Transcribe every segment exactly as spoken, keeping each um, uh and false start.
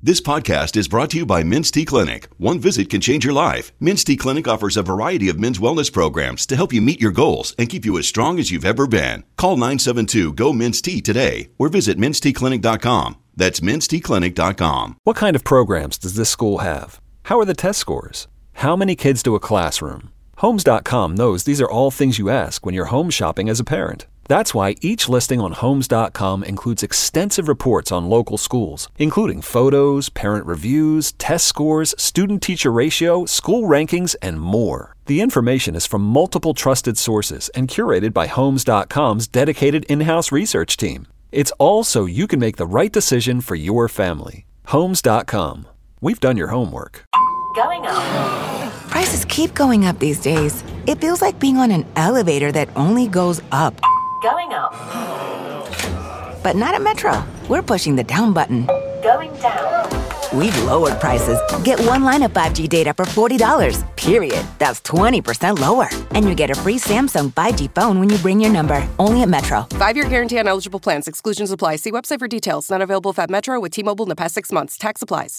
This podcast is brought to you by Men's T Clinic. One visit can change your life. Men's T Clinic offers a variety of men's wellness programs to help you meet your goals and keep you as strong as you've ever been. Call nine seven two, G O, Men's T today or visit mens t clinic dot com. That's mens t clinic dot com. What kind of programs does this school have? How are the test scores? How many kids do a classroom? Homes dot com knows these are all things you ask when you're home shopping as a parent. That's why each listing on Homes dot com includes extensive reports on local schools, including photos, parent reviews, test scores, student-teacher ratio, school rankings, and more. The information is from multiple trusted sources and curated by Homes dot com's dedicated in-house research team. It's all so you can make the right decision for your family. Homes dot com. We've done your homework. Going up. Prices keep going up these days. It feels like being on an elevator that only goes up. Going up. But not at Metro. We're pushing the down button. Going down. We've lowered prices. Get one line of five G data for forty dollars, period. That's twenty percent lower. And you get a free Samsung five G phone when you bring your number. Only at Metro. Five-year guarantee on eligible plans. Exclusions apply. See website for details. Not available at Metro with T-Mobile in the past six months. Tax applies.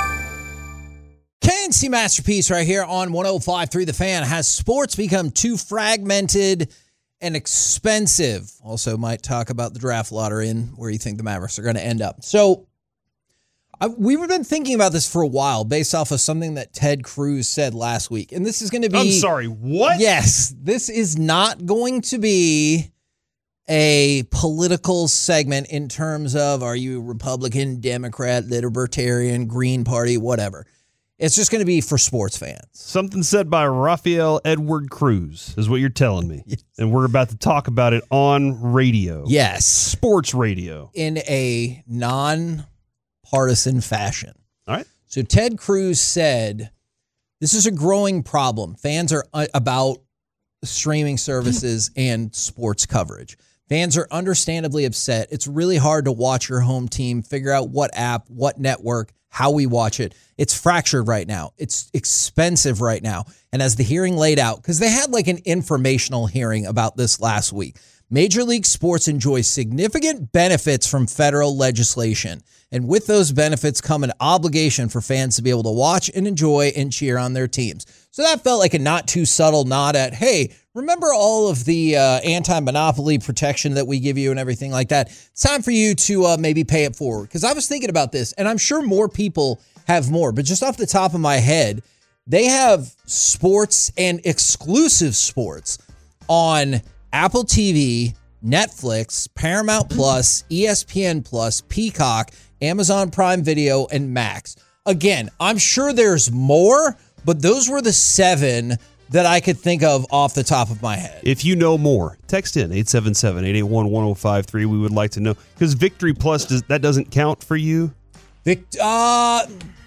K N C Masterpiece right here on one oh five point three The Fan. Has sports become too fragmented and expensive? Also might talk about the draft lottery and where you think the Mavericks are going to end up. So I, we've been thinking about this for a while based off of something that Ted Cruz said last week. And this is going to be... I'm sorry, what? Yes, this is not going to be a political segment in terms of are you Republican, Democrat, Libertarian, Green Party, whatever. It's just going to be for sports fans. Something said by Rafael Edward Cruz is what you're telling me. Yes. And we're about to talk about it on radio. Yes. Sports radio. In a non-partisan fashion. All right. So Ted Cruz said, this is a growing problem. Fans are uh, about streaming services and sports coverage. Fans are understandably upset. It's really hard to watch your home team, figure out what app, what network, how we watch it. It's fractured right now. It's expensive right now. And as the hearing laid out, because they had like an informational hearing about this last week, Major League Sports enjoys significant benefits from federal legislation. And with those benefits come an obligation for fans to be able to watch and enjoy and cheer on their teams. So that felt like a not too subtle nod at, hey, remember all of the uh, anti-monopoly protection that we give you and everything like that? It's time for you to uh, maybe pay it forward. Because I was thinking about this, and I'm sure more people have more. But just off the top of my head, they have sports and exclusive sports on Apple T V, Netflix, Paramount Plus, E S P N Plus, Peacock, Amazon Prime Video, and Max. Again, I'm sure there's more, but those were the seven that I could think of off the top of my head. If you know more, text in eight seven seven, eight eight one, one oh five three. We would like to know. Because Victory Plus, does, that doesn't count for you? Vic- uh,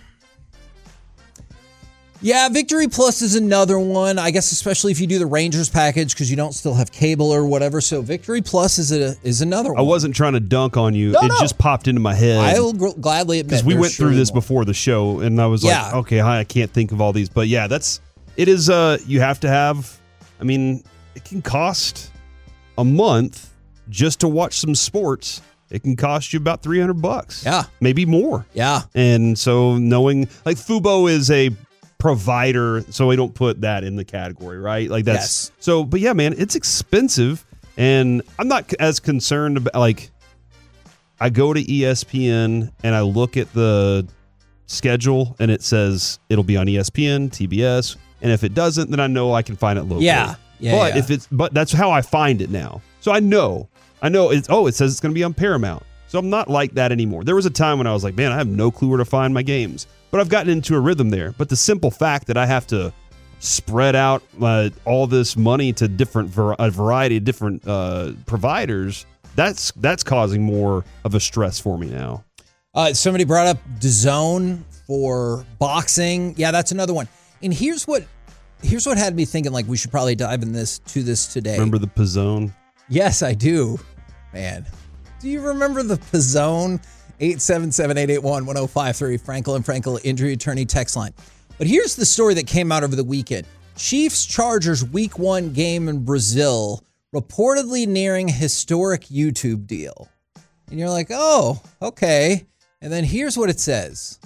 yeah, Victory Plus is another one. I guess especially if you do the Rangers package because you don't still have cable or whatever. So Victory Plus is a, is another one. I wasn't trying to dunk on you. No, it no. just popped into my head. I will gr- gladly admit because we there's went through surely this more. before the show, and I was Yeah. like, okay, hi, I can't think of all these. But yeah, that's it is. Uh, you have to have. I mean, it can cost a month just to watch some sports. It can cost you about three hundred bucks. Yeah, maybe more. Yeah, and so knowing like Fubo is a provider, so we don't put that in the category, right? Like that's Yes. so. But yeah, man, it's expensive, and I'm not as concerned about like. I go to E S P N and I look at the schedule, and it says it'll be on E S P N, T B S, and if it doesn't, then I know I can find it locally. Yeah, yeah. But yeah. if it's but that's how I find it now. So I know, I know it's oh, it says it's going to be on Paramount. So I'm not like that anymore. There was a time when I was like, man, I have no clue where to find my games. But I've gotten into a rhythm there. But the simple fact that I have to spread out uh, all this money to different ver- a variety of different uh, providers, that's that's causing more of a stress for me now. Uh, somebody brought up DAZN for boxing. Yeah, that's another one. And here's what here's what had me thinking like we should probably dive in this to this today. Remember the Pizzone? Yes, I do. Man, do you remember the Pizzone? eight seven seven, eight eight one, one oh five three, Frankel and Frankel injury attorney text line. But here's the story that came out over the weekend. Chiefs-Chargers week one game in Brazil reportedly nearing historic YouTube deal. And you're like, oh, okay. And then here's what it says.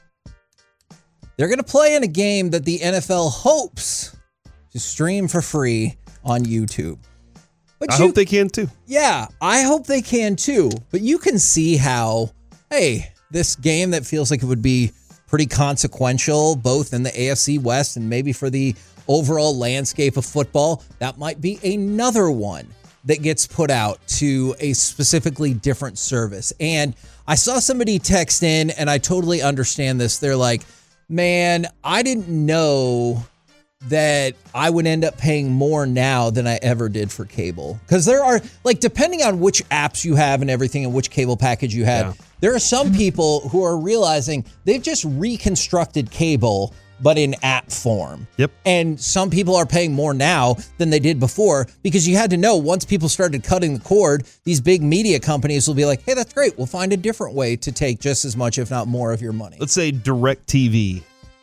They're going to play in a game that the N F L hopes to stream for free on YouTube. But I you, hope they can too. Yeah, I hope they can too. But you can see how, hey, this game that feels like it would be pretty consequential, both in the A F C West and maybe for the overall landscape of football, that might be another one that gets put out to a specifically different service. And I saw somebody text in, and I totally understand this. They're like, man, I didn't know that I would end up paying more now than I ever did for cable. Because there are, like, depending on which apps you have and everything and which cable package you have, yeah. there are some people who are realizing they've just reconstructed cable, but in app form. Yep. And some people are paying more now than they did before, because you had to know once people started cutting the cord, these big media companies will be like, hey, that's great. We'll find a different way to take just as much, if not more, of your money. Let's say DirecTV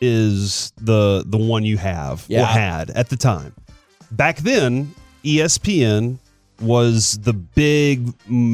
is the the one you have yeah. or had at the time. Back then, E S P N was the big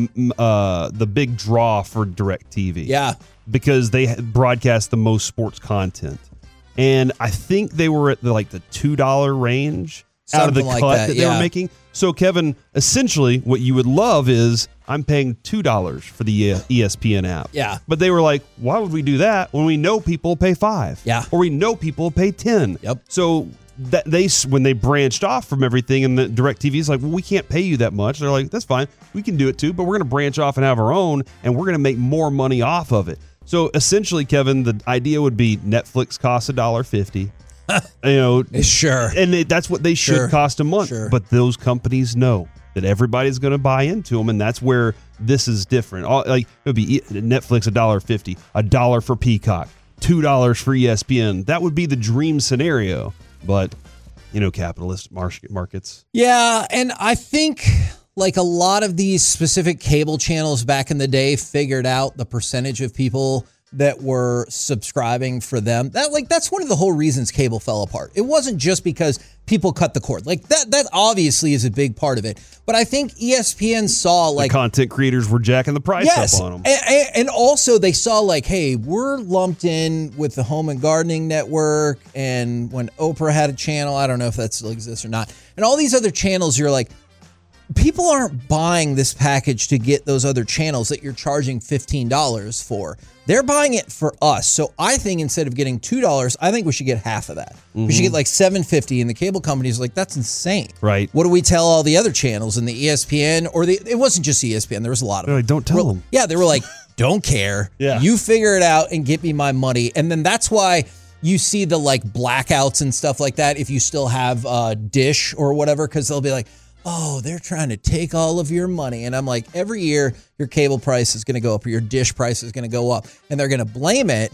uh, the big draw for DirecTV. Yeah. Because they broadcast the most sports content. And I think they were at the, like the two dollars range Something out of the like cut that, that they yeah. were making. So, Kevin, essentially what you would love is I'm paying two dollars for the E S P N app. Yeah. But they were like, why would we do that when we know people pay five? Yeah. Or we know people pay ten. Yep. So that they when they branched off from everything, and the DirecTV is like, well, we can't pay you that much. They're like, that's fine. We can do it too, but we're going to branch off and have our own, and we're going to make more money off of it. So essentially, Kevin, the idea would be Netflix costs a dollar fifty. You know, sure, and it, that's what they should sure. cost a month. Sure. But those companies know that everybody's going to buy into them, and that's where this is different. All, like it would be Netflix a dollar fifty, a dollar for Peacock, two dollars for E S P N. That would be the dream scenario. But you know, capitalist markets. Yeah, and I think like a lot of these specific cable channels back in the day figured out the percentage of people that were subscribing for them. That like that's one of the whole reasons cable fell apart. It wasn't just because people cut the cord. Like that that obviously is a big part of it. But I think E S P N saw like the content creators were jacking the price yes, up on them. And, and also they saw like, hey, we're lumped in with the Home and Gardening Network, and when Oprah had a channel, I don't know if that still exists or not. And all these other channels, you're like, people aren't buying this package to get those other channels that you're charging fifteen dollars for. They're buying it for us. So I think instead of getting two dollars, I think we should get half of that. Mm-hmm. We should get like seven fifty, and the cable company's like, that's insane. Right. What do we tell all the other channels in the E S P N? Or the, it wasn't just E S P N. There was a lot of They're them. like, don't tell We're, them. Yeah, they were like, don't care. Yeah. You figure it out and get me my money. And then that's why you see the like blackouts and stuff like that if you still have uh, Dish or whatever, because they'll be like, oh, they're trying to take all of your money. And I'm like, every year your cable price is going to go up or your dish price is going to go up. And they're going to blame it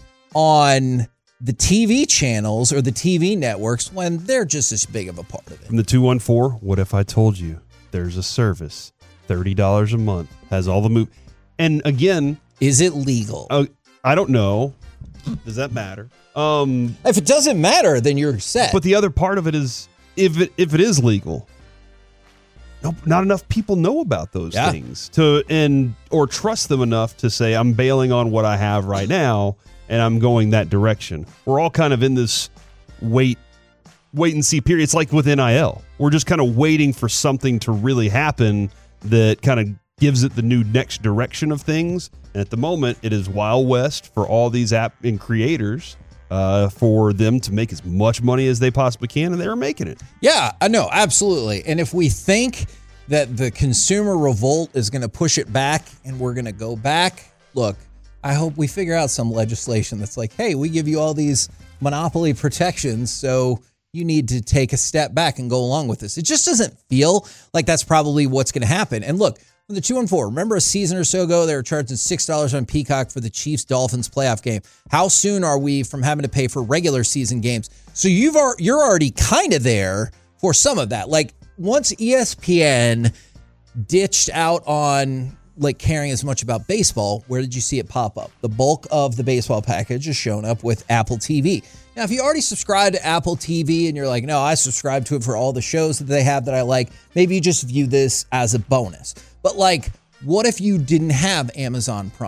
on the T V channels or the T V networks when they're just as big of a part of it. From the two one four, what if I told you there's a service, thirty dollars a month, has all the move. And again, is it legal? Uh, I don't know. Does that matter? Um, if it doesn't matter, then you're set. But the other part of it is if it if it is legal, no, not enough people know about those yeah. things to and or trust them enough to say I'm bailing on what I have right now and I'm going that direction. We're all kind of in this wait wait and see period. It's like with N I L. We're just kind of waiting for something to really happen that kind of gives it the new next direction of things. And at the moment, it is Wild West for all these app and creators uh, for them to make as much money as they possibly can, and they're making it. Yeah, I know, absolutely. And if we think that the consumer revolt is going to push it back and we're going to go back, look, I hope we figure out some legislation that's like, hey, we give you all these monopoly protections, so you need to take a step back and go along with this. It just doesn't feel like that's probably what's going to happen. And look, from the two one four, remember a season or so ago, they were charging six dollars on Peacock for the Chiefs-Dolphins playoff game. How soon are we from having to pay for regular season games? So you've are, you're already kind of there for some of that. Like once E S P N ditched out on like caring as much about baseball, where did you see it pop up? The bulk of the baseball package is shown up with Apple T V. Now, if you already subscribe to Apple T V and you're like, no, I subscribe to it for all the shows that they have that I like, maybe you just view this as a bonus. But like, what if you didn't have Amazon Prime?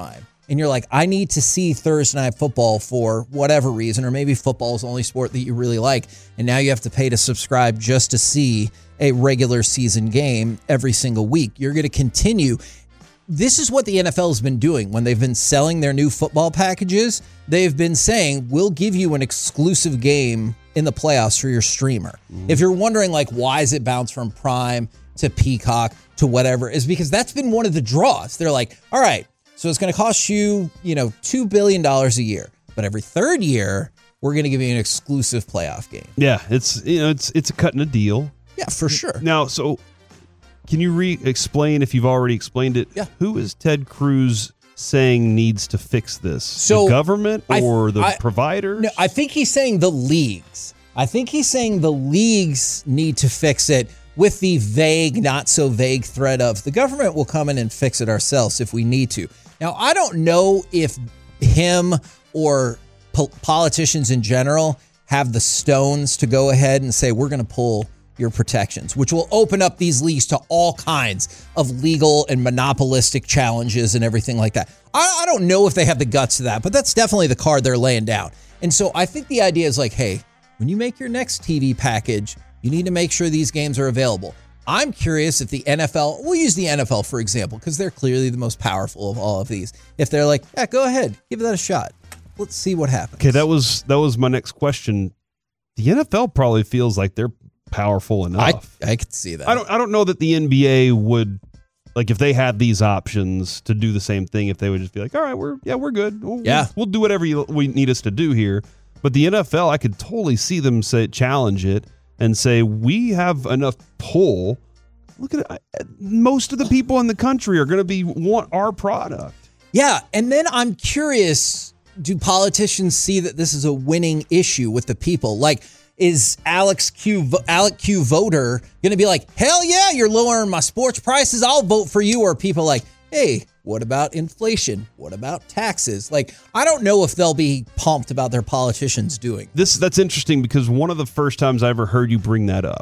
and you're like, I need to see Thursday Night Football for whatever reason, or maybe football is the only sport that you really like, and now you have to pay to subscribe just to see a regular season game every single week. You're going to continue. This is what the N F L has been doing when they've been selling their new football packages. They've been saying, we'll give you an exclusive game in the playoffs for your streamer. Mm-hmm. If you're wondering, like, why is it bounced from Prime to Peacock to whatever, is because that's been one of the draws. They're like, all right, so it's going to cost you, you know, two billion dollars a year. But every third year, we're going to give you an exclusive playoff game. Yeah, it's, you know, it's, it's a cut in a deal. Yeah, for sure. Now, so... Can you re-explain, if you've already explained it, yeah. who is Ted Cruz saying needs to fix this? So, the government or I, the I, providers? No, I think he's saying the leagues. I think he's saying the leagues need to fix it with the vague, not so vague threat of the government will come in and fix it ourselves if we need to. Now, I don't know if him or po- politicians in general have the stones to go ahead and say, we're going to pull your protections, which will open up these leagues to all kinds of legal and monopolistic challenges and everything like that. I, I don't know if they have the guts to that, but that's definitely the card they're laying down. And so I think the idea is like, hey, when you make your next T V package, you need to make sure these games are available. I'm curious if the N F L, we'll use the N F L for example, because they're clearly the most powerful of all of these. If they're like, yeah, go ahead, give that a shot. Let's see what happens. Okay, that was that was my next question. The N F L probably feels like they're powerful enough. I, I could see that. I don't I don't know that the N B A would, like, if they had these options to do the same thing, if they would just be like, all right, we're yeah, we're good. We'll, yeah. We'll, we'll do whatever you, we need us to do here. But the N F L, I could totally see them say challenge it and say, we have enough pull. Look at it. Most of the people in the country are going to be want our product. Yeah, and then I'm curious, do politicians see that this is a winning issue with the people? Like, is Alex Q, Alec Q voter going to be like, hell yeah, you're lowering my sports prices, I'll vote for you? Or are people like, hey, what about inflation? What about taxes? Like, I don't know if they'll be pumped about their politicians doing this. That's interesting because one of the first times I ever heard you bring that up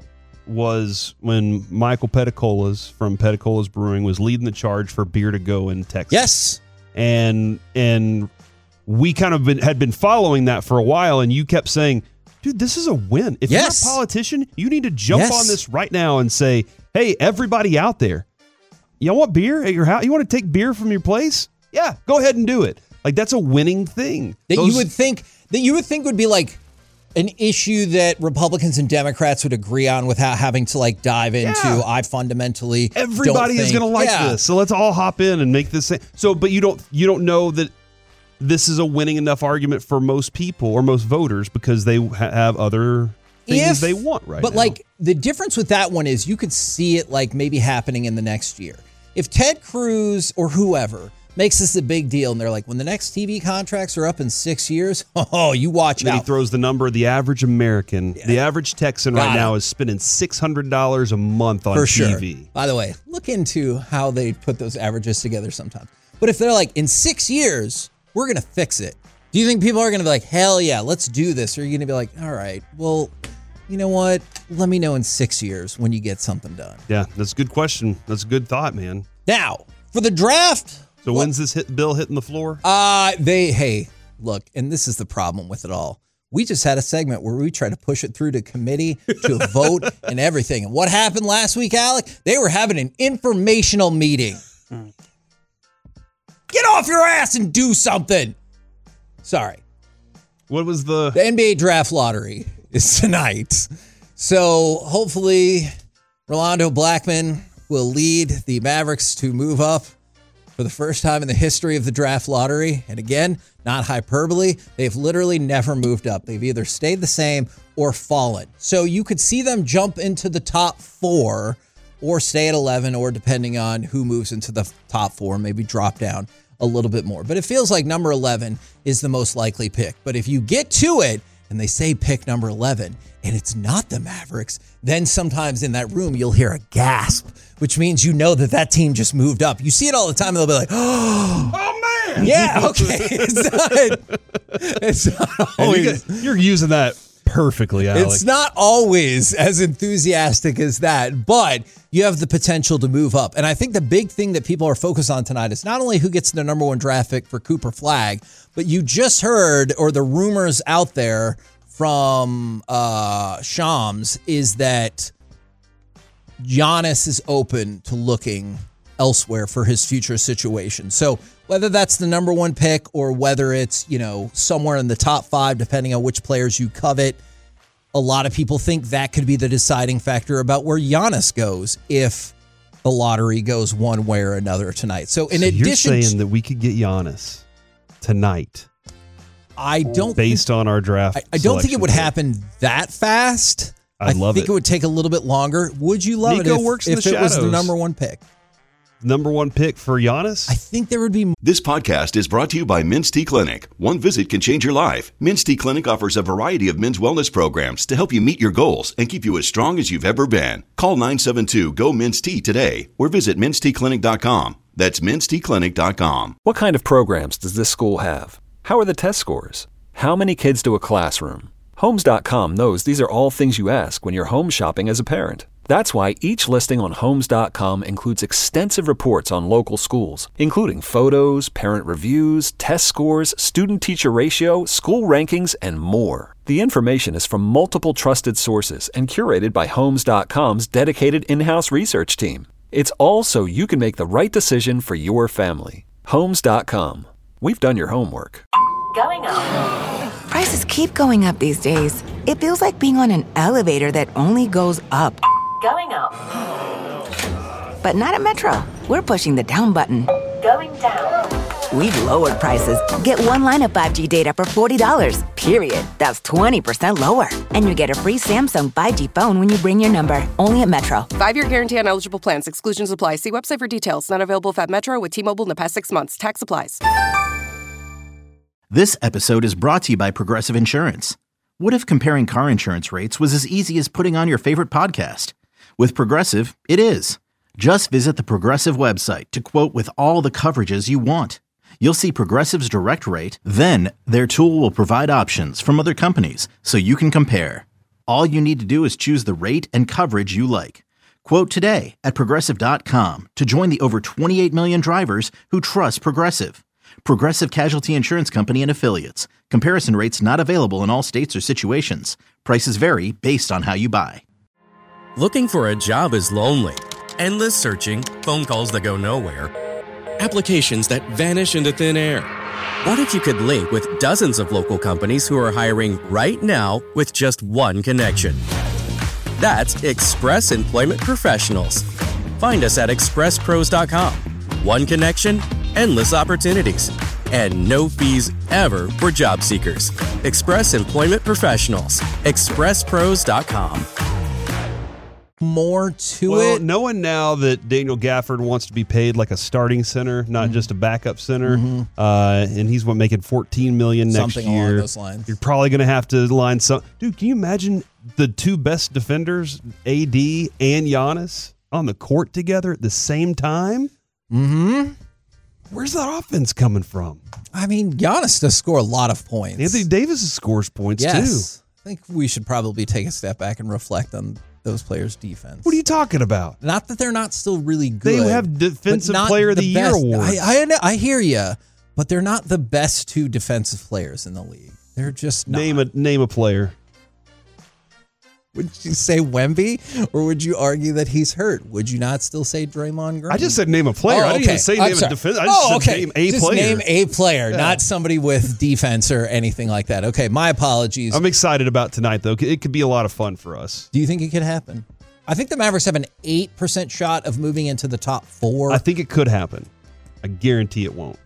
was when Michael Petticolas from Petticolas Brewing was leading the charge for Beer to Go in Texas. Yes. And and we kind of been, had been following that for a while, and you kept saying, dude, this is a win. If yes. you're a politician, you need to jump yes. on this right now and say, hey, everybody out there, you want beer at your house? You want to take beer from your place? Yeah, go ahead and do it. Like, that's a winning thing. That Those, you would think that you would think would be like an issue that Republicans and Democrats would agree on without having to like dive into. Yeah. I fundamentally everybody don't is think, going to like yeah. this, so let's all hop in and make this. So, but you don't you don't know that this is a winning enough argument for most people or most voters because they ha- have other things if, they want right but now. Like the difference with that one is you could see it like maybe happening in the next year. If Ted Cruz or whoever makes this a big deal and they're like, when the next T V contracts are up in six years, oh, you watch then out. He throws the number. The average American, yeah. the average Texan Got right it. now is spending six hundred dollars a month on For T V. Sure. By the way, look into how they put those averages together sometimes. But if they're like, in six years, we're going to fix it. Do you think people are going to be like, hell yeah, let's do this? Or are you going to be like, all right, well, you know what? Let me know in six years when you get something done. Yeah, that's a good question. That's a good thought, man. Now, for the draft. So what, when's this hit, bill hitting the floor? Uh, they, hey, look, and this is the problem with it all. We just had a segment where we tried to push it through to committee, to a vote, and everything. And what happened last week, Alec? They were having an informational meeting. Get off your ass and do something. Sorry. What was the... The N B A draft lottery is tonight. So hopefully Rolando Blackman will lead the Mavericks to move up for the first time in the history of the draft lottery. And again, not hyperbole, they've literally never moved up. They've either stayed the same or fallen. So you could see them jump into the top four or stay at eleven, or depending on who moves into the top four, maybe drop down a little bit more. But it feels like number eleven is the most likely pick. But if you get to it and they say pick number eleven and it's not the Mavericks, then sometimes in that room you'll hear a gasp, which means you know that that team just moved up. You see it all the time and they'll be like, oh, oh man. Yeah, okay. It's not, it's not always. You got, you're using that perfectly, Alec. It's not always as enthusiastic as that, but you have the potential to move up. And I think the big thing that people are focused on tonight is not only who gets the number one draft pick for Cooper Flagg, but you just heard, or the rumors out there from uh, Shams, is that Giannis is open to looking elsewhere for his future situation. So whether that's the number one pick or whether it's, you know, somewhere in the top five, depending on which players you covet, a lot of people think that could be the deciding factor about where Giannis goes if the lottery goes one way or another tonight. So in so addition, you're saying to, that we could get Giannis tonight. I don't based think, on our draft. I, I don't think it would pick. happen that fast. I'd I love think it. it would take a little bit longer. Would you love Nico it if, works in if the it was the shadows. number one pick? Number one pick for Giannis? I think there would be. This podcast is brought to you by Minty Clinic. One visit can change your life. Minty Clinic offers a variety of men's wellness programs to help you meet your goals and keep you as strong as you've ever been. Call nine seven two, G O, M I N T Y today or visit minty clinic dot com. That's minty clinic dot com. What kind of programs does this school have? How are the test scores? How many kids do a classroom? Homes dot com knows these are all things you ask when you're home shopping as a parent. That's why each listing on Homes dot com includes extensive reports on local schools, including photos, parent reviews, test scores, student-teacher ratio, school rankings, and more. The information is from multiple trusted sources and curated by Homes dot com's dedicated in-house research team. It's all so you can make the right decision for your family. Homes dot com. We've done your homework. Going up. Prices keep going up these days. It feels like being on an elevator that only goes up. Going up. But not at Metro. We're pushing the down button. Going down. We've lowered prices. Get one line of five G data for forty dollars, period. That's twenty percent lower. And you get a free Samsung five G phone when you bring your number. Only at Metro. Five-year guarantee on eligible plans. Exclusions apply. See website for details. Not available if at Metro with T-Mobile in the past six months. Tax applies. This episode is brought to you by Progressive Insurance. What if comparing car insurance rates was as easy as putting on your favorite podcast? With Progressive, it is. Just visit the Progressive website to quote with all the coverages you want. You'll see Progressive's direct rate, then their tool will provide options from other companies so you can compare. All you need to do is choose the rate and coverage you like. Quote today at Progressive dot com to join the over twenty-eight million drivers who trust Progressive. Progressive Casualty Insurance Company and Affiliates. Comparison rates not available in all states or situations. Prices vary based on how you buy. Looking for a job is lonely. Endless searching, phone calls that go nowhere, applications that vanish into thin air. What if you could link with dozens of local companies who are hiring right now with just one connection? That's Express Employment Professionals. Find us at express pros dot com. One connection, endless opportunities, and no fees ever for job seekers. Express Employment Professionals. express pros dot com. More to well, it. knowing now that Daniel Gafford wants to be paid like a starting center, not mm-hmm. just a backup center, mm-hmm. uh, and he's what, making fourteen million dollars next Something year. along those lines. You're probably going to have to line some. Dude, can you imagine the two best defenders, A D and Giannis, on the court together at the same time? Mm-hmm. Where's that offense coming from? I mean, Giannis does score a lot of points. Anthony Davis scores points yes. too. I think we should probably take a step back and reflect on those players' defense. What are you talking about? Not that they're not still really good. They have Defensive Player of the, the Year awards. I, I, I hear you, but they're not the best two defensive players in the league. They're just not. Name a name a player. Would you say Wemby, or would you argue that he's hurt? Would you not still say Draymond Green? I just said name a player. Oh, okay. I didn't even say I'm name sorry. a defense. I just oh, said okay. name a just player. name a player, yeah. not somebody with defense or anything like that. Okay, my apologies. I'm excited about tonight, though. It could be a lot of fun for us. Do you think it could happen? I think the Mavericks have an eight percent shot of moving into the top four. I think it could happen. I guarantee it won't.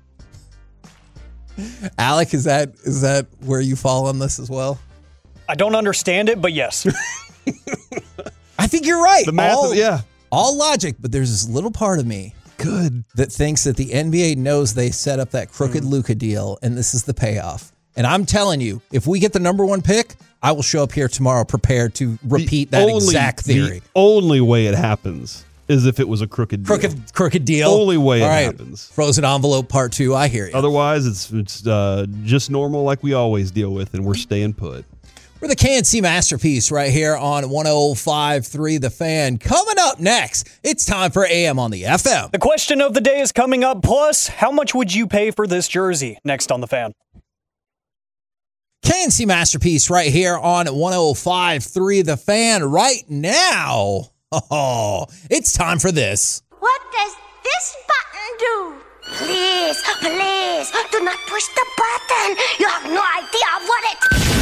Alec, is that is that where you fall on this as well? I don't understand it, but yes. I think you're right. The math, all, yeah. All logic, but there's this little part of me good that thinks that the N B A knows they set up that crooked mm. Luka deal, and this is the payoff. And I'm telling you, if we get the number one pick, I will show up here tomorrow prepared to repeat the that only, exact theory. The only way it happens is if it was a crooked deal. Crooked, crooked deal. Only way All it right. happens. Frozen envelope part two, I hear you. Otherwise, it's it's uh, just normal like we always deal with, and we're staying put. We're the K N C Masterpiece right here on one oh five point three The Fan. Coming up next, it's time for A M on the F M. The question of the day is coming up. Plus, how much would you pay for this jersey? Next on The Fan. K N C Masterpiece right here on one oh five point three The Fan. Right now, oh, it's time for this. What does this button do? Please, please, do not push the button. You have no idea what it...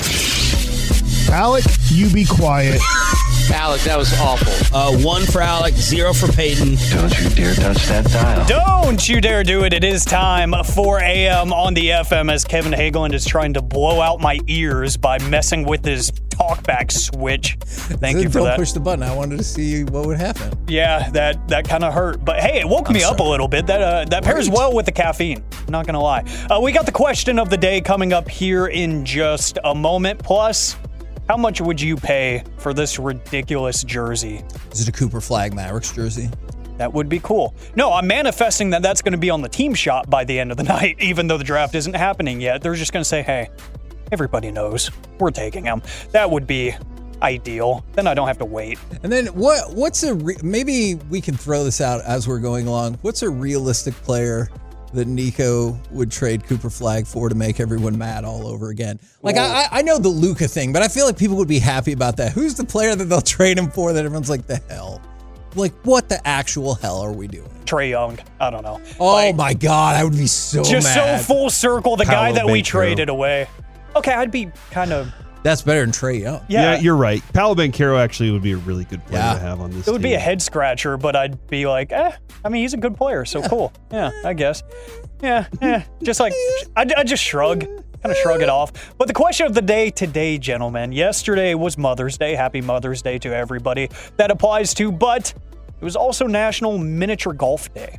Alec, you be quiet. Alec, that was awful. Uh, one for Alec, zero for Peyton. Don't you dare touch that dial. Don't you dare do it. It is time for A M on the F M as Kevin Hageland is trying to blow out my ears by messing with his talkback switch. Thank you for Don't that. push the button. I wanted to see what would happen. Yeah, that that kind of hurt. But hey, it woke I'm me sorry. up a little bit. That uh, that pairs Great. well with the caffeine. Not going to lie. Uh, we got the question of the day coming up here in just a moment. Plus, how much would you pay for this ridiculous jersey? Is it a Cooper Flag Mavericks jersey? That would be cool. No, I'm manifesting that that's going to be on the team shop by the end of the night, even though the draft isn't happening yet. They're just going to say, hey, everybody knows we're taking him. That would be ideal. Then I don't have to wait. And then what? What's a re- maybe we can throw this out as we're going along. What's a realistic player that Nico would trade Cooper Flag for to make everyone mad all over again? Like, I, I know the Luka thing, but I feel like people would be happy about that. Who's the player that they'll trade him for that everyone's like, the hell? Like, what the actual hell are we doing? Trae Young. I don't know. Oh, like, my God. I would be so just mad. so full circle, the Paolo guy that we Banchero. traded away. Okay, I'd be kind of... That's better than Trae Young. Yeah. Yeah, you're right. Paolo Banchero actually would be a really good player Yeah. to have on this It would be team. a head scratcher, but I'd be like, eh, I mean, he's a good player, so cool. Yeah, I guess. Yeah, yeah. Just like, I, I just shrug, kind of shrug it off. But the question of the day today, gentlemen, yesterday was Mother's Day. Happy Mother's Day to everybody that applies to, but it was also National Miniature Golf Day.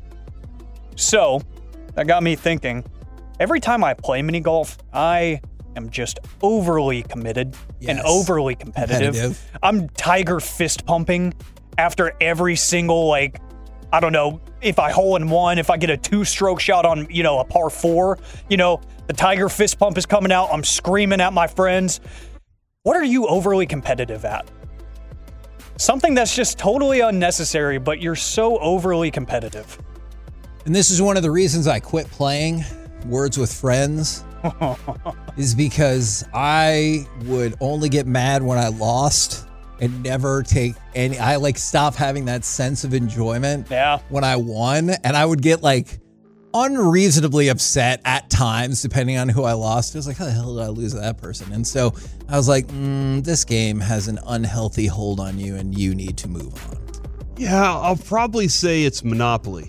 So, that got me thinking, every time I play mini golf, I am just overly committed and Yes. overly competitive. Competitive. I'm tiger fist pumping after every single, like, I don't know, if I hole in one, if I get a two stroke shot on, you know, a par four, you know, the tiger fist pump is coming out. I'm screaming at my friends. What are you overly competitive at? Something that's just totally unnecessary, but you're so overly competitive. And this is one of the reasons I quit playing Words with Friends is because I would only get mad when I lost and never take any, I like stop having that sense of enjoyment Yeah. when I won. And I would get like unreasonably upset at times, depending on who I lost. It was like, how the hell did I lose to that person? And so I was like, mm, this game has an unhealthy hold on you and you need to move on. Yeah, I'll probably say it's Monopoly,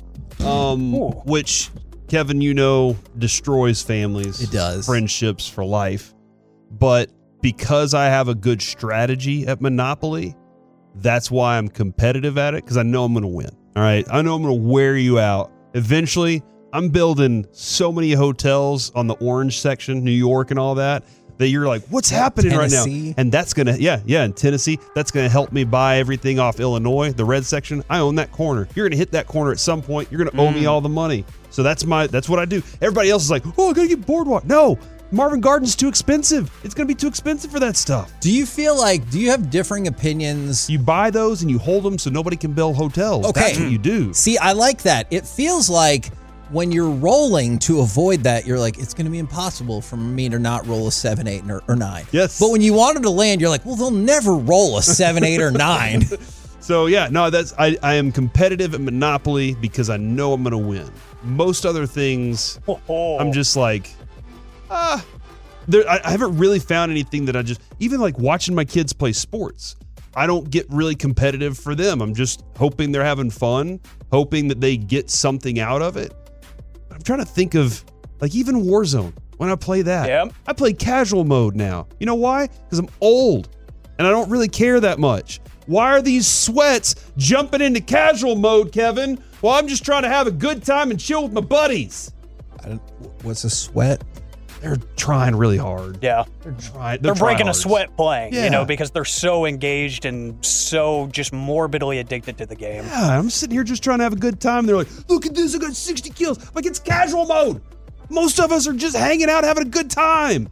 um, Ooh. which, Kevin, you know, destroys families. It does. Friendships for life. But because I have a good strategy at Monopoly, that's why I'm competitive at it, because I know I'm going to win. All right? I know I'm going to wear you out. Eventually, I'm building so many hotels on the orange section, New York and all that, that you're like, what's happening right Tennessee? now? And that's going to, yeah, yeah, in Tennessee, that's going to help me buy everything off Illinois, the red section. I own that corner. You're going to hit that corner at some point. You're going to owe me all the money. So that's my, that's what I do. Everybody else is like, oh, I got to get Boardwalk. No, Marvin Garden's too expensive. It's going to be too expensive for that stuff. Do you feel like, do you have differing opinions? You buy those and you hold them so nobody can build hotels. Okay. That's what you do. See, I like that. It feels like when you're rolling to avoid that, you're like, it's going to be impossible for me to not roll a seven, eight, or, or nine. Yes. But when you wanted to land, you're like, well, they'll never roll a seven, eight, or nine. So yeah, no, that's I, I am competitive at Monopoly because I know I'm going to win. Most other things, Oh. I'm just like, ah, there. I, I haven't really found anything that I just even like watching my kids play sports. I don't get really competitive for them. I'm just hoping they're having fun, hoping that they get something out of it. I'm trying to think of like even Warzone when I play that. Yep. I play casual mode now. You know why? Because I'm old and I don't really care that much. Why are these sweats jumping into casual mode, Kevin? Well, I'm just trying to have a good time and chill with my buddies. I don't, what's a sweat? They're trying really hard. Yeah. They're trying. They're, breaking a tryhards. sweat playing, Yeah. you know, because they're so engaged and so just morbidly addicted to the game. Yeah, I'm sitting here just trying to have a good time. They're like, look at this, I got sixty kills. Like, it's casual mode. Most of us are just hanging out, having a good time.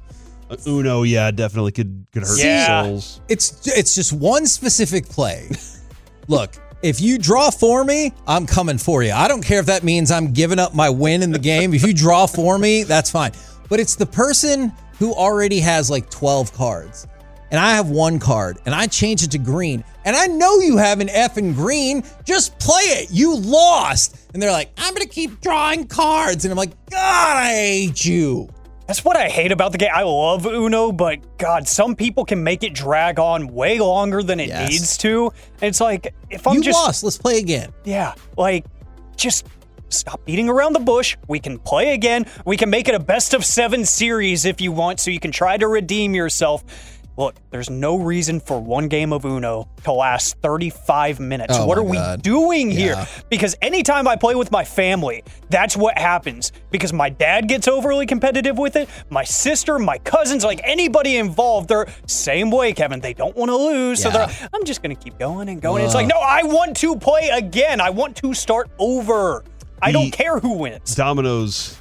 Uh, Uno, yeah, definitely could could hurt Yeah. souls. It's it's just one specific play. Look, if you draw for me, I'm coming for you. I don't care if that means I'm giving up my win in the game. If you draw for me, that's fine. But it's the person who already has like twelve cards, and I have one card, and I change it to green, and I know you have an F in green. Just play it. You lost. And they're like, I'm going to keep drawing cards. And I'm like, God, I hate you. That's what I hate about the game. I love Uno, but God, some people can make it drag on way longer than it Yes. needs to. And it's like, if I'm You just lost. Let's play again. Yeah, like, just stop beating around the bush. We can play again. We can make it a best of seven series if you want, so you can try to redeem yourself. Look, there's no reason for one game of Uno to last thirty-five minutes. Oh what my are we God. doing Yeah. here? Because anytime I play with my family, that's what happens. Because my dad gets overly competitive with it. My sister, my cousins, like anybody involved, they're same way, Kevin. They don't want to lose. So Yeah. they're, I'm just going to keep going and going. It's Ugh. like, no, I want to play again. I want to start over. I don't The- care who wins. Dominoes.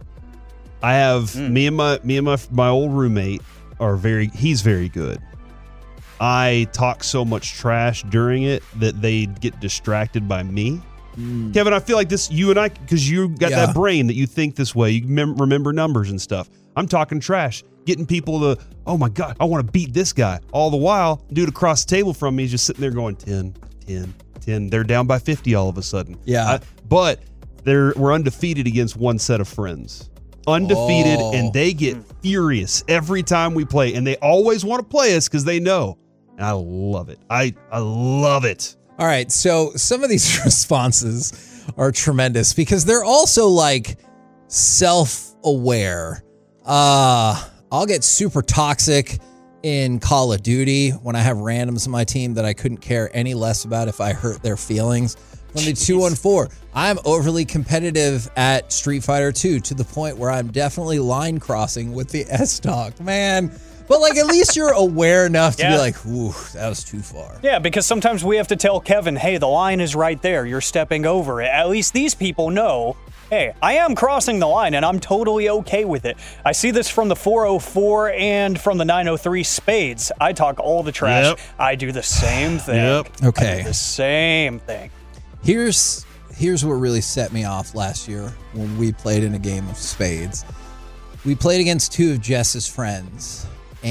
I have Mm. me and my me and my my old roommate are very. He's very good. I talk so much trash during it that they get distracted by me. Kevin, I feel like this. You and I, because you got Yeah. that brain that you think this way. You mem- remember numbers and stuff. I'm talking trash, getting people to. Oh my God, I want to beat this guy. All the while, dude across the table from me is just sitting there going ten, ten, ten. They're down by fifty all of a sudden. Yeah. I- but they're we're undefeated against one set of friends. Undefeated, Oh. and they get furious every time we play, and they always want to play us because they know. And I love it. I I love it. All right, so some of these responses are tremendous because they're also like self-aware. Uh, I'll get super toxic in Call of Duty when I have randoms in my team that I couldn't care any less about if I hurt their feelings. From the two one four, I'm overly competitive at Street Fighter two to the point where I'm definitely line crossing with the S-Talk. Man, but like at least you're aware enough to Yeah. be like, ooh, that was too far. Yeah, because sometimes we have to tell Kevin, hey, the line is right there. You're stepping over it. At least these people know, hey, I am crossing the line and I'm totally okay with it. I see this from the four oh four and from the nine oh three Spades. I talk all the trash. Yep. I do the same thing. Yep. Okay. I do the same thing. Here's here's what really set me off last year when we played in a game of spades. We played against two of Jess's friends,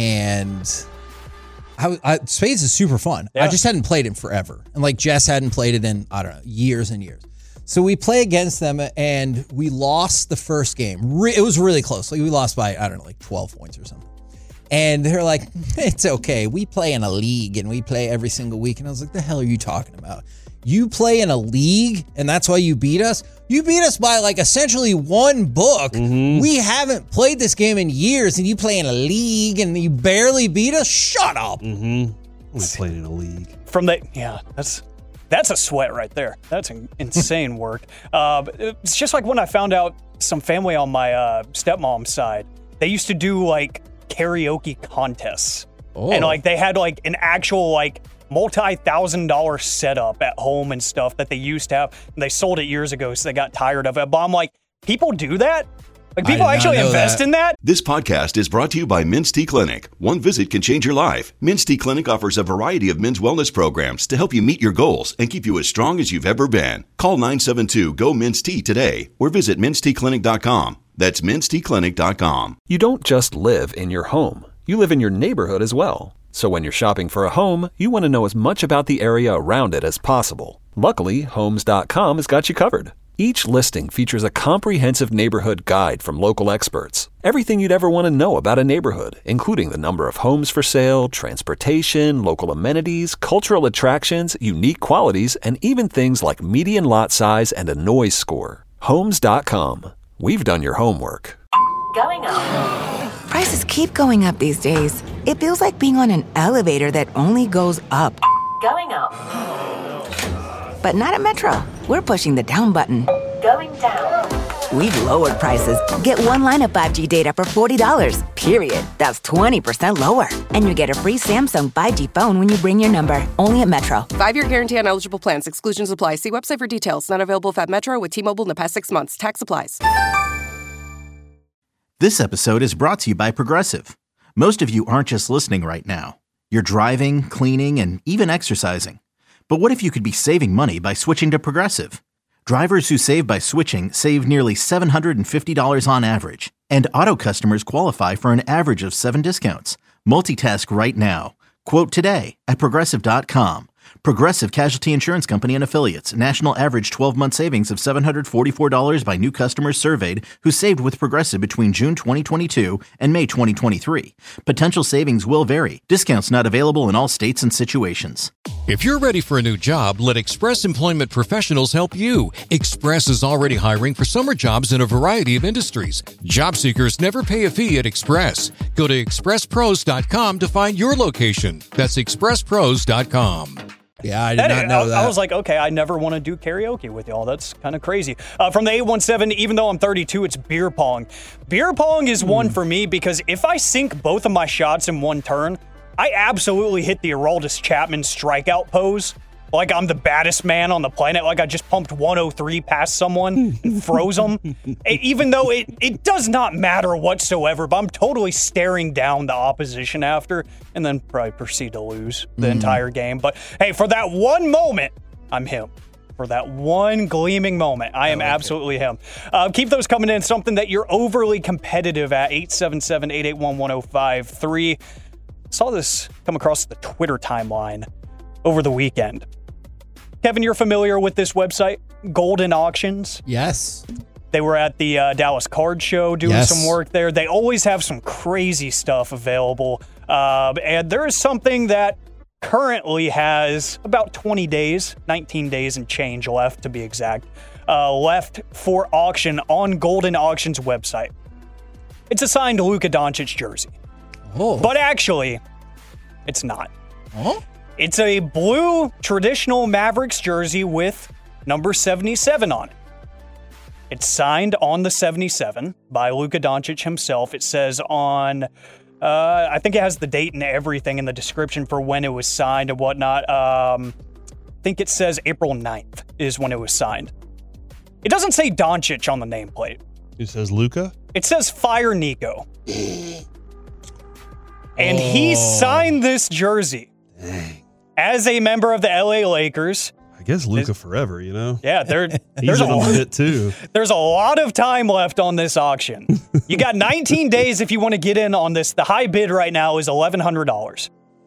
and I, I, spades is super fun. I Yeah. just hadn't played it forever, and like Jess hadn't played it in I don't know years and years. So we play against them, and we lost the first game. Re- it was really close. Like we lost by I don't know, like twelve points or something. And they're like, it's okay. We play in a league, and we play every single week. And I was like, the hell are you talking about? You play in a league, and that's why you beat us? You beat us by like essentially one book. We haven't played this game in years, and you play in a league, and you barely beat us? Shut up. Mm-hmm. We played in a league. From the, yeah, that's that's a sweat right there. That's in- insane work. Uh, but it's just like when I found out some family on my uh, stepmom's side, they used to do like karaoke contests. Oh. And like they had like an actual like multi-thousand dollar setup at home and stuff that they used to have. And they sold it years ago, so they got tired of it. But I'm like, people do that? Like I people did not actually know invest that. in that? This podcast is brought to you by Men's Tea Clinic. One visit can change your life. Men's Tea Clinic offers a variety of men's wellness programs to help you meet your goals and keep you as strong as you've ever been. Call nine seven two, G O, Men's Tea today or visit mens tea clinic dot com. That's mens tea clinic dot com. You don't just live in your home, you live in your neighborhood as well. So when you're shopping for a home, you want to know as much about the area around it as possible. Luckily, Homes dot com has got you covered. Each listing features a comprehensive neighborhood guide from local experts. Everything you'd ever want to know about a neighborhood, including the number of homes for sale, transportation, local amenities, cultural attractions, unique qualities, and even things like median lot size and a noise score. Homes dot com. We've done your homework. Going up. Prices keep going up these days. It feels like being on an elevator that only goes up. Going up. But not at Metro. We're pushing the down button. Going down. We've lowered prices. Get one line of five G data for forty dollars, period. That's twenty percent lower. And you get a free Samsung five G phone when you bring your number. Only at Metro. Five-year guarantee on eligible plans. Exclusions apply. See website for details. Not available at Metro with T-Mobile in the past six months. Tax applies. This episode is brought to you by Progressive. Most of you aren't just listening right now. You're driving, cleaning, and even exercising. But what if you could be saving money by switching to Progressive? Drivers who save by switching save nearly seven hundred fifty dollars on average. And auto customers qualify for an average of seven discounts. Multitask right now. Quote today at Progressive dot com. Progressive Casualty Insurance Company and Affiliates. National average twelve-month savings of seven hundred forty-four dollars by new customers surveyed who saved with Progressive between June twenty twenty-two and May twenty twenty-three. Potential savings will vary. Discounts not available in all states and situations. If you're ready for a new job, let Express Employment Professionals help you. Express is already hiring for summer jobs in a variety of industries. Job seekers never pay a fee at Express. Go to express pros dot com to find your location. That's express pros dot com. Yeah, I did that, not know I, that. I was like, okay, I never want to do karaoke with y'all. That's kind of crazy. Uh, from the eight one seven, even though I'm thirty-two, it's beer pong. Beer pong is mm. one for me because if I sink both of my shots in one turn, I absolutely hit the Aroldis Chapman strikeout pose. Like I'm the baddest man on the planet. Like I just pumped one oh three past someone and froze them. Even though it, it does not matter whatsoever, but I'm totally staring down the opposition after and then probably proceed to lose the mm. entire game. But hey, for that one moment, I'm him. For that one gleaming moment, I am I like absolutely it. him. Uh, keep those coming in. Something that you're overly competitive at. eight seven seven, eight eight one, one oh five three. Saw this come across the Twitter timeline over the weekend. Kevin, you're familiar with this website, Golden Auctions? Yes. They were at the uh, Dallas Card Show doing yes. some work there. They always have some crazy stuff available. Uh, and there is something that currently has about twenty days, nineteen days and change left to be exact, uh, left for auction on Golden Auctions website. It's a signed Luka Doncic jersey. Oh. But actually, it's not. Oh? It's a blue traditional Mavericks jersey with number seventy-seven on it. It's signed on the seventy-seven by Luka Doncic himself. It says on, uh, I think it has the date and everything in the description for when it was signed and whatnot. Um, I think it says April ninth is when it was signed. It doesn't say Doncic on the nameplate. It says Luka? It says Fire Nico. And oh. he signed this jersey. Dang. As a member of the L A Lakers. I guess Luka forever, you know? Yeah, there, He's there's, in a a bit too. there's a lot of time left on this auction. You got nineteen days if you want to get in on this. The high bid right now is eleven hundred dollars.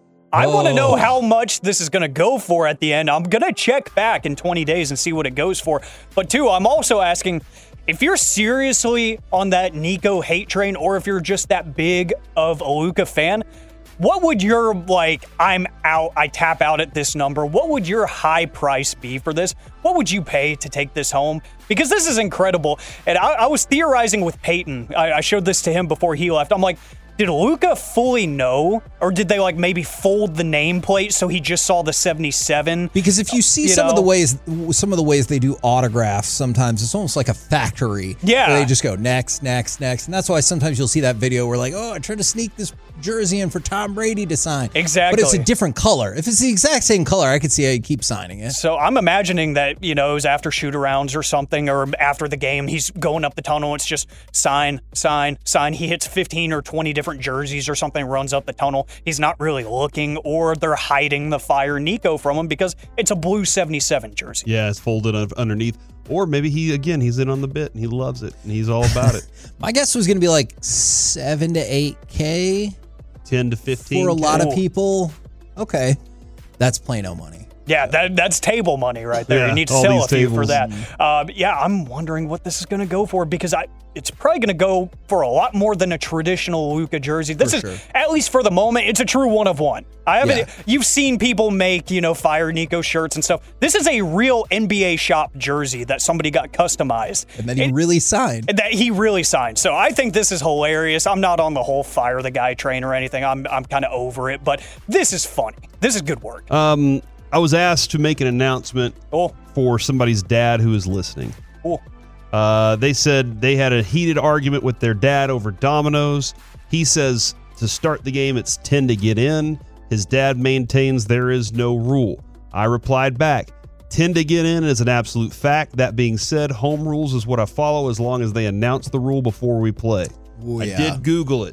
I oh. want to know how much this is going to go for at the end. I'm going to check back in twenty days and see what it goes for. But two, I'm also asking, if you're seriously on that Nico hate train or if you're just that big of a Luka fan, what would your, like, I'm out, I tap out at this number, what would your high price be for this? What would you pay to take this home? Because this is incredible. And I, I was theorizing with Peyton. I, I showed this to him before he left. I'm like, did Luka fully know? Or did they, like, maybe fold the nameplate so he just saw the seventy-seven? Because if you see you some know? of the ways some of the ways they do autographs, sometimes it's almost like a factory. Yeah. Where they just go next, next, next. And that's why sometimes you'll see that video where like, oh, I tried to sneak this jersey in for Tom Brady to sign. Exactly. But it's a different color. If it's the exact same color, I could see how you keep signing it. So I'm imagining that, you know, it was after shoot-arounds or something, or after the game, he's going up the tunnel. It's just sign, sign, sign. He hits fifteen or twenty different jerseys or something, runs up the tunnel. He's not really looking, or they're hiding the Fire Nico from him because it's a blue seventy-seven jersey. Yeah, it's folded underneath. Or maybe he, again, he's in on the bit and he loves it and he's all about it. My guess was going to be like seven to eight K. ten to fifteen For a lot of people. Okay. That's plain no money. Yeah, that that's table money right there. Yeah, you need to all sell these a few for tables. that. Uh, yeah, I'm wondering what this is going to go for because I it's probably going to go for a lot more than a traditional Luka jersey. This For is, sure. at least for the moment, it's a true one of one. I haven't. Yeah. You've seen people make, you know, Fire Nico shirts and stuff. This is a real N B A shop jersey that somebody got customized. And then he It- really signed. that he really signed. So I think this is hilarious. I'm not on the whole fire the guy train or anything. I'm I'm kind of over it, but this is funny. This is good work. Um, I was asked to make an announcement Oh, for somebody's dad who is listening. cool. Uh, they said they had a heated argument with their dad over dominoes. He says to start the game, it's ten to get in. His dad maintains there is no rule. I replied back, ten to get in is an absolute fact. That being said, home rules is what I follow as long as they announce the rule before we play. Ooh, I yeah. did Google it.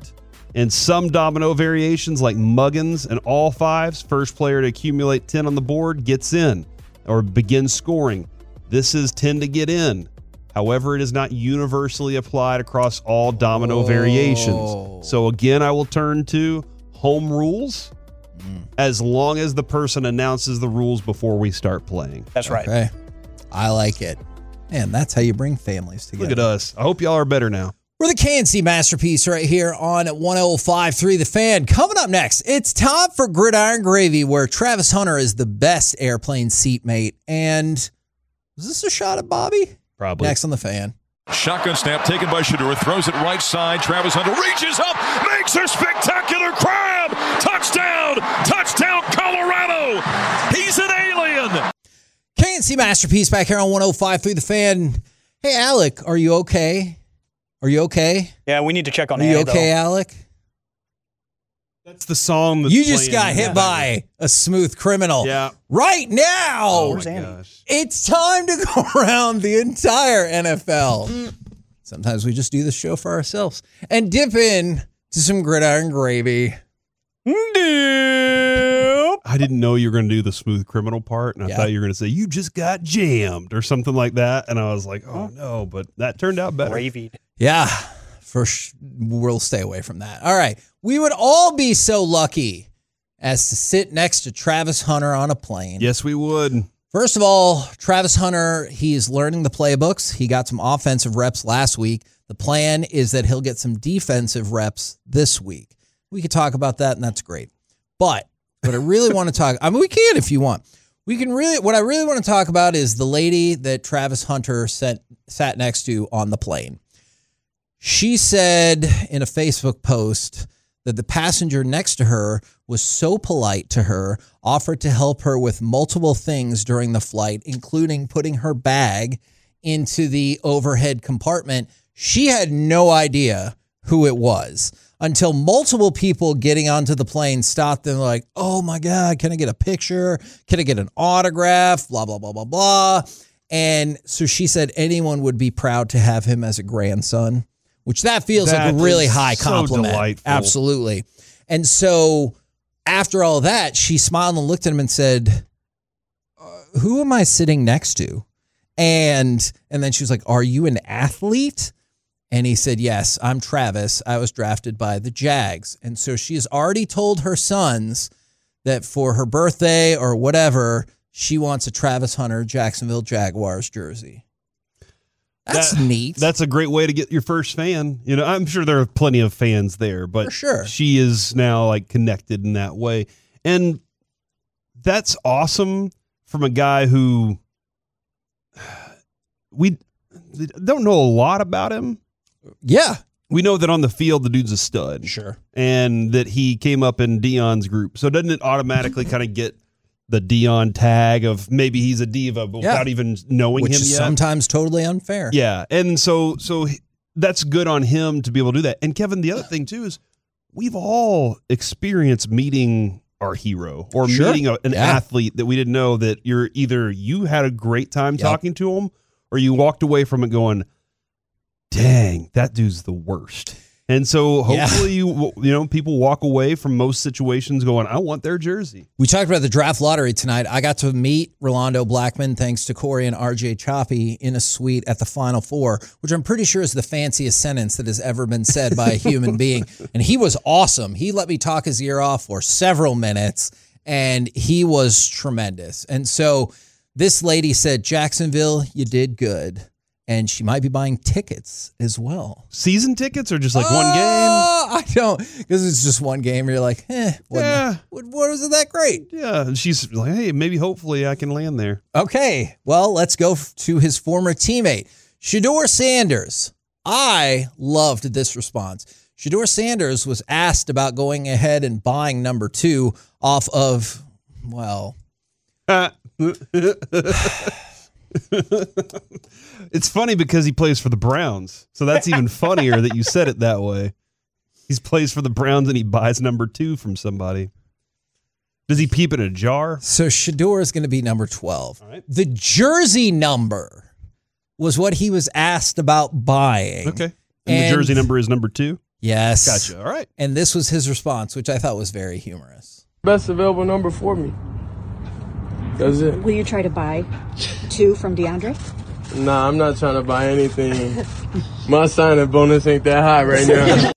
And some domino variations like Muggins and all fives, first player to accumulate ten on the board gets in or begins scoring. This is ten to get in. However, it is not universally applied across all domino oh. variations. So again, I will turn to home rules mm. as long as the person announces the rules before we start playing. That's right. Okay. I like it. Man, that's how you bring families together. Look at us. I hope y'all are better now. We're the K N C Masterpiece right here on one oh five point three The Fan. Coming up next, it's time for Gridiron Gravy, where Travis Hunter is the best airplane seatmate. And was this a shot at Bobby? Probably. Next on The Fan. Shotgun snap taken by Shedeur. Throws it right side. Travis Hunter reaches up, makes a spectacular grab. Touchdown! Touchdown, Colorado! He's an alien! K N C Masterpiece back here on one oh five point three The Fan. Hey, Alec, are you okay? Are you okay? Yeah, we need to check on Are you Annie, okay, though. Alec? That's the song that's You just playing got hit by a smooth criminal. Yeah. Right now. Oh, my gosh. It's time to go around the entire N F L. Sometimes we just do the show for ourselves and dip in to some gridiron gravy. I didn't know you were going to do the smooth criminal part, and I Yeah. thought you were going to say, you just got jammed or something like that. And I was like, oh, no, but that turned out better. Gravied. Yeah, for sh- we'll stay away from that. All right. We would all be so lucky as to sit next to Travis Hunter on a plane. Yes, we would. First of all, Travis Hunter, he is learning the playbooks. He got some offensive reps last week. The plan is that he'll get some defensive reps this week. We could talk about that, and that's great. But what I really want to talk, I mean, we can if you want. We can really, what I really want to talk about is the lady that Travis Hunter sat, sat next to on the plane. She said in a Facebook post that the passenger next to her was so polite to her, offered to help her with multiple things during the flight, including putting her bag into the overhead compartment. She had no idea who it was until multiple people getting onto the plane stopped and like, oh my God, can I get a picture? Can I get an autograph? Blah, blah, blah, blah, blah. And so she said anyone would be proud to have him as a grandson, which that feels That like a really is high so compliment. delightful. Absolutely. And so after all that, she smiled and looked at him and said, uh, who am I sitting next to? And and then she was like, are you an athlete? And he said, yes, I'm Travis. I was drafted by the Jags. And so she has already told her sons that for her birthday or whatever, she wants a Travis Hunter Jacksonville Jaguars jersey. That's That- neat. That's a great way to get your first fan. You know, I'm sure there are plenty of fans there, but For sure. she is now like connected in that way. And that's awesome from a guy who we don't know a lot about him. Yeah. We know that on the field, the dude's a stud. Sure. And that he came up in Dion's group. So doesn't it automatically kind of get the Dion tag of maybe he's a diva but Yeah. without even knowing Which him is yet? sometimes totally unfair. Yeah. And so so that's good on him to be able to do that. And Kevin, the other thing too is we've all experienced meeting our hero or Sure. meeting a, an Yeah. athlete that we didn't know that you're either you had a great time Yep. talking to him or you walked away from it going, dang, that dude's the worst. And so Yeah. hopefully you you know people walk away from most situations going, I want their jersey. We talked about the draft lottery tonight. I got to meet Rolando Blackman thanks to Corey and R J Choppy in a suite at the Final Four, which I'm pretty sure is the fanciest sentence that has ever been said by a human being. And he was awesome. He let me talk his ear off for several minutes, and he was tremendous. And so this lady said, Jacksonville, you did good. And she might be buying tickets as well. Season tickets or just like one game? Oh, I don't, because it's just one game. You're like, eh, wasn't Yeah. it- what, what was it that great? Yeah. And she's like, hey, maybe hopefully I can land there. Okay, well, let's go f- to his former teammate, Shedeur Sanders. I loved this response. Shedeur Sanders was asked about going ahead and buying number two off of, well, It's funny because he plays for the Browns. So that's even funnier that you said it that way. He plays for the Browns and he buys number two from somebody. Does he peep in a jar? So Shedeur is going to be number twelve. Right. The jersey number was what he was asked about buying. Okay. And, and the jersey number is number two? Yes. Gotcha. All right. And this was his response, which I thought was very humorous. Best available number for me. That's it. Will you try to buy two from DeAndre? Nah, I'm not trying to buy anything. My signing bonus ain't that high right now.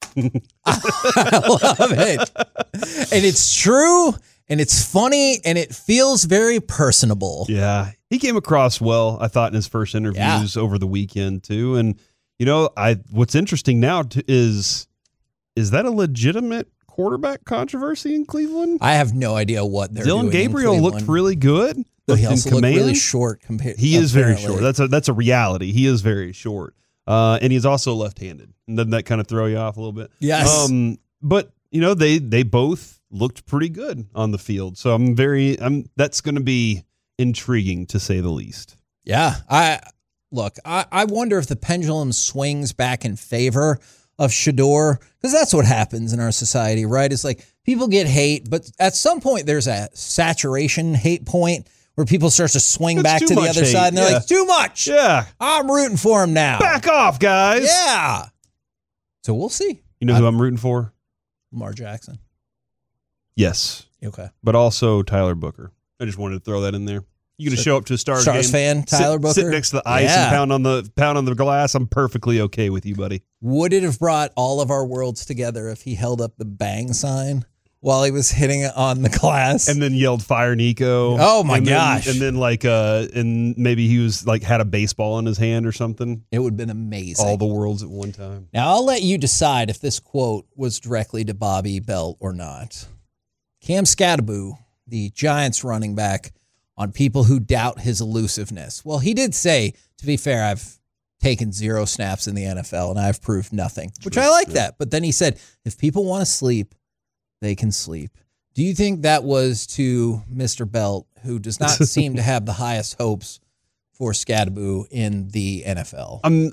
I love it. And it's true, and it's funny, and it feels very personable. Yeah. He came across well, I thought, in his first interviews yeah. over the weekend, too. And, you know, I what's interesting now t- is, is that a legitimate quarterback controversy in Cleveland? I have no idea what they're Dylan doing. Gabriel looked really good. But he also looked really short compared. He is very short. That's a that's a reality. He is very short, uh, and he's also left-handed. And doesn't that kind of throw you off a little bit? Yes. Um, but you know they they both looked pretty good on the field. So I'm very I'm that's going to be intriguing to say the least. Yeah. I look. I, I wonder if the pendulum swings back in favor of Shedeur, because that's what happens in our society, right? It's like people get hate, but at some point there's a saturation hate point where people start to swing It's back to the other hate. side, and they're yeah. like, too much. Yeah. I'm rooting for him now. Back off, guys. Yeah. So we'll see. You know who I'm rooting for? Lamar Jackson. Yes. Okay. But also Tyler Booker. I just wanted to throw that in there. You going to So- show up to a Stars, Stars game? fan, Tyler sit, Booker? Sit next to the ice Yeah. and pound on the pound on the glass. I'm perfectly okay with you, buddy. Would it have brought all of our worlds together if he held up the bang sign while he was hitting it on the glass? And then yelled "Fire Nico!" Oh my and then- gosh. and then like uh, and maybe he was like had a baseball in his hand or something. It would have been amazing. All the worlds at one time. Now, I'll let you decide if this quote was directly to Bobby Belt or not. Cam Skattebo, the Giants running back, on people who doubt his elusiveness. Well, he did say, to be fair, I've taken zero snaps in the N F L and I've proved nothing, which I like that. But then he said, if people want to sleep, they can sleep. Do you think that was to Mister Belt, who does not seem to have the highest hopes for Skattebo in the N F L? I'm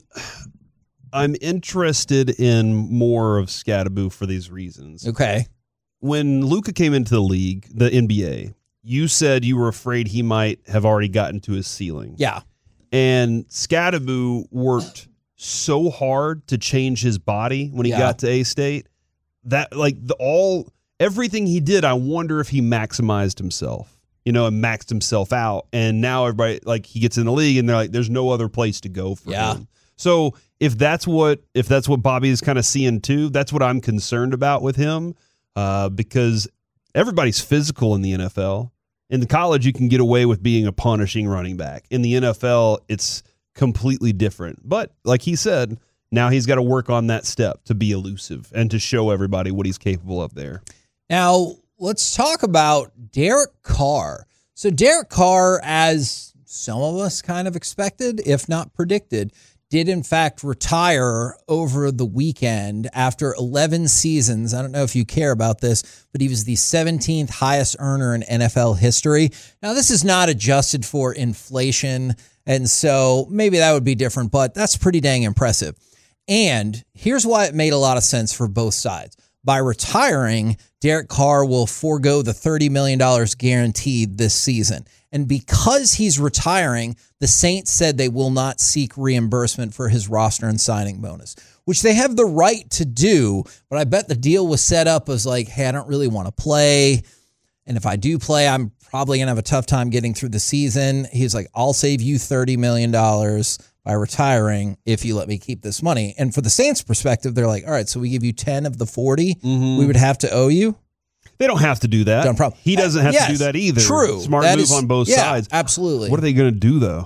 I'm interested in more of Skattebo for these reasons. Okay. When Luka came into the league, the N B A, you said you were afraid he might have already gotten to his ceiling. Yeah. And Skattebo worked so hard to change his body when he Yeah. got to A-State that like the all everything he did, I wonder if he maximized himself, you know, and maxed himself out. And now everybody like he gets in the league and they're like, there's no other place to go for Yeah. him. So if that's what if that's what Bobby is kind of seeing too, that's what I'm concerned about with him, uh, because everybody's physical in the N F L. In the college, you can get away with being a punishing running back. In the N F L, it's completely different. But like he said, now he's got to work on that step to be elusive and to show everybody what he's capable of there. Now, let's talk about Derek Carr. So Derek Carr, as some of us kind of expected, if not predicted, did in fact retire over the weekend after eleven seasons. I don't know if you care about this, but he was the seventeenth highest earner in N F L history. Now, this is not adjusted for inflation, and so maybe that would be different, but that's pretty dang impressive. And here's why it made a lot of sense for both sides. By retiring, Derek Carr will forego the thirty million dollars guaranteed this season. And because he's retiring, the Saints said they will not seek reimbursement for his roster and signing bonus, which they have the right to do. But I bet the deal was set up as like, hey, I don't really want to play. And if I do play, I'm probably going to have a tough time getting through the season. He's like, I'll save you thirty million dollars by retiring if you let me keep this money. And for the Saints' perspective, they're like, all right, so we give you ten of the forty Mm-hmm. we would have to owe you. They don't have to do that. Done problem. He doesn't have Yes, to do that either. True. Smart That move is- on both yeah, sides. absolutely. What are they going to do, though?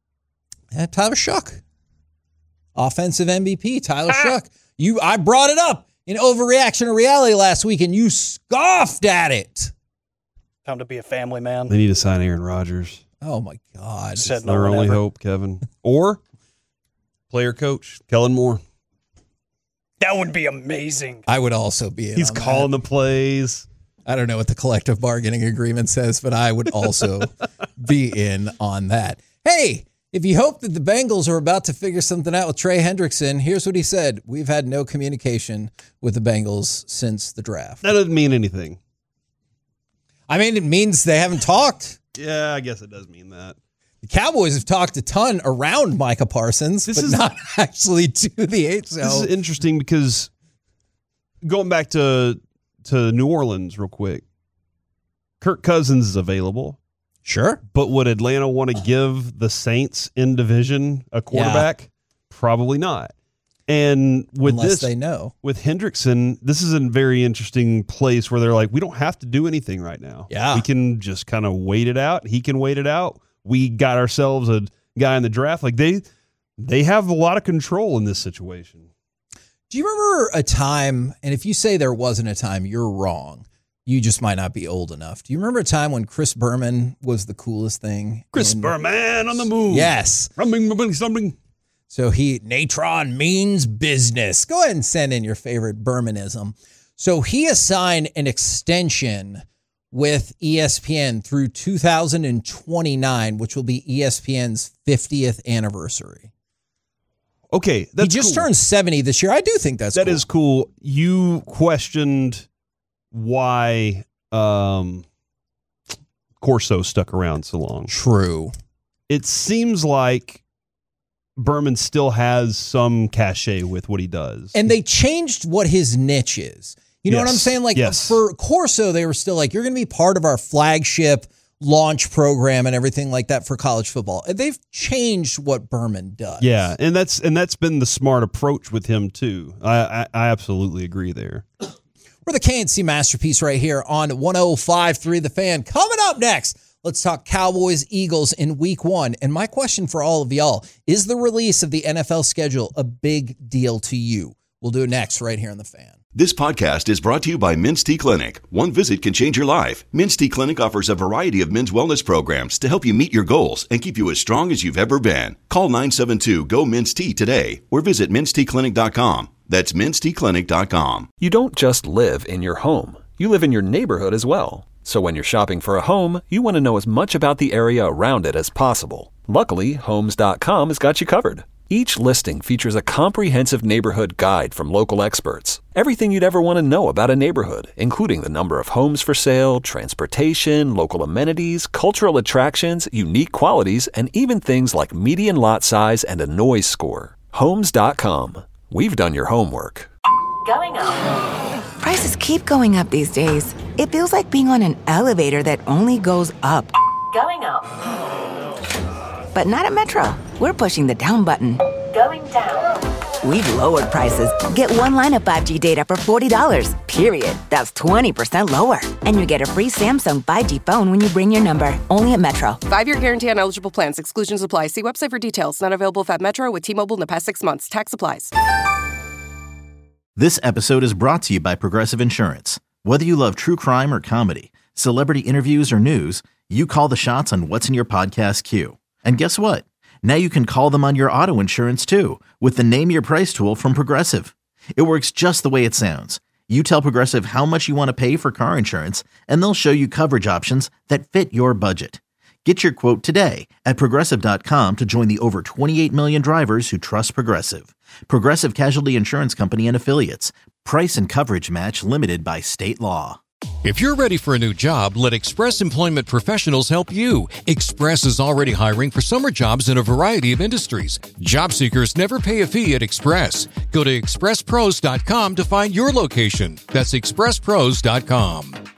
And Tyler Shuck, offensive M V P, Tyler Shuck. You, I brought it up in Overreaction to Reality last week, and you scoffed at it. Time to be a family man. They need to sign Aaron Rodgers. Oh, my God. Said It's no their one only ever. hope, Kevin. Or player coach, Kellen Moore. That would be amazing. I would also be in He's on calling that. the plays. I don't know what the collective bargaining agreement says, but I would also be in on that. Hey, if you hope that the Bengals are about to figure something out with Trey Hendrickson, here's what he said. We've had no communication with the Bengals since the draft. That doesn't mean anything. I mean, it means they haven't talked. Yeah, I guess it does mean that. The Cowboys have talked a ton around Micah Parsons, This but is- not actually to the eight. So This is interesting because going back to to New Orleans real quick. Kirk Cousins is available. Sure. But would Atlanta want to give the Saints in division a quarterback? Yeah. Probably not. And with Unless this, they know. With Hendrickson, this is a very interesting place where they're like, we don't have to do anything right now. Yeah. We can just kind of wait it out. He can wait it out. We got ourselves a guy in the draft. Like they they have a lot of control in this situation. Do you remember a time, and if you say there wasn't a time, you're wrong. You just might not be old enough. Do you remember a time when Chris Berman was the coolest thing? Chris in, Berman on the moon. Yes. Something, something. So he, Natron means business. Go ahead and send in your favorite Bermanism. So he assigned an extension with E S P N through two thousand twenty-nine, which will be E S P N's fiftieth anniversary. Okay. That's he just cool. turned seventy this year. I do think that's That cool. is cool. You questioned why um, Corso stuck around so long. True. It seems like Berman still has some cachet with what he does. And they changed what his niche is. You know yes. what I'm saying? Like yes. for Corso, they were still like, you're going to be part of our flagship launch program and everything like that for college football. They've changed what Berman does. Yeah, and that's and that's been the smart approach with him too. I I, I absolutely agree there. We're the K and C Masterpiece right here on one oh five point three The Fan. Coming up next, let's talk Cowboys, Eagles in week one. And my question for all of y'all, is the release of the N F L schedule a big deal to you? We'll do it next right here on The Fan. This podcast is brought to you by Men's T Clinic. One visit can change your life. Men's T Clinic offers a variety of men's wellness programs to help you meet your goals and keep you as strong as you've ever been. Call nine seven two, G O, Men's T today or visit mens t clinic dot com. That's mens t clinic dot com. You don't just live in your home. You live in your neighborhood as well. So when you're shopping for a home, you want to know as much about the area around it as possible. Luckily, homes dot com has got you covered. Each listing features a comprehensive neighborhood guide from local experts. Everything you'd ever want to know about a neighborhood, including the number of homes for sale, transportation, local amenities, cultural attractions, unique qualities, and even things like median lot size and a noise score. homes dot com. We've done your homework. Going up. Prices keep going up these days. It feels like being on an elevator that only goes up. Going up. But not at Metro. We're pushing the down button. Going down. We've lowered prices. Get one line of five G data for forty dollars, period. That's twenty percent lower. And you get a free Samsung five G phone when you bring your number. Only at Metro. Five-year guarantee on eligible plans. Exclusions apply. See website for details. Not available if at Metro with T-Mobile in the past six months. Tax applies. This episode is brought to you by Progressive Insurance. Whether you love true crime or comedy, celebrity interviews or news, you call the shots on what's in your podcast queue. And guess what? Now you can call them on your auto insurance too with the Name Your Price tool from Progressive. It works just the way it sounds. You tell Progressive how much you want to pay for car insurance, and they'll show you coverage options that fit your budget. Get your quote today at Progressive dot com to join the over twenty-eight million drivers who trust Progressive. Progressive Casualty Insurance Company and Affiliates. Price and coverage match limited by state law. If you're ready for a new job, let Express Employment Professionals help you. Express is already hiring for summer jobs in a variety of industries. Job seekers never pay a fee at Express. Go to express pros dot com to find your location. That's express pros dot com.